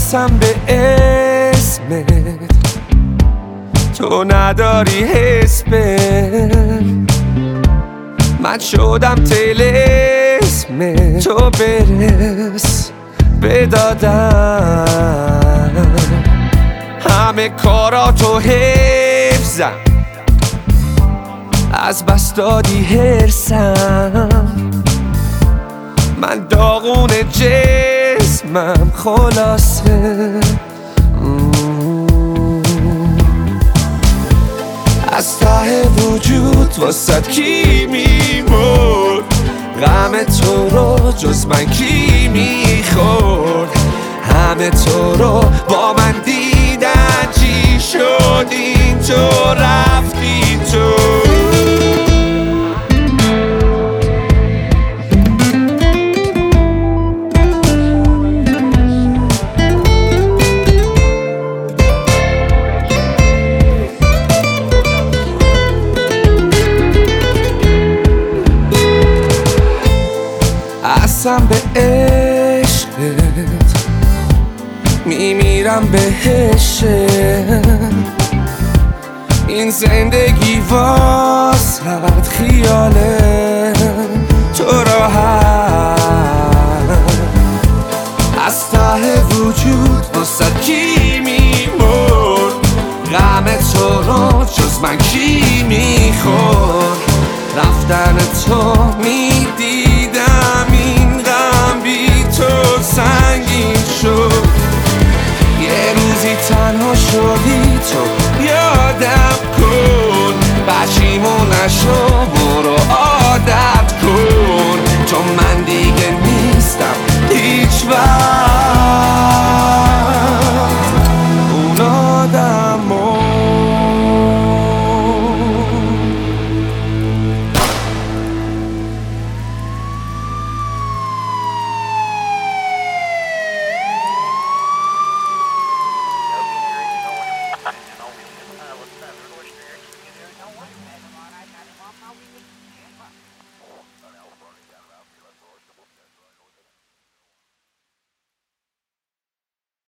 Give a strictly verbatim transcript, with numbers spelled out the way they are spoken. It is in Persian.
قسم به اسمت تو نداری حس به من شدم طلسم تو برس بدادم همه کاراتو حفظم از بس دادی هرسم من داغون جسمم خلاصه از ته وجود واسد کی میمرد غم تو رو جز من کی میخورد همه تو رو با من دیدن چی شد این تو رفتی تو قسم به عشقت میمیرم بهش این زندگی واسد خیاله تو راحت از ته وجود واسد کی میمرد غم تو رو جز من کی میخورد رفتن تو می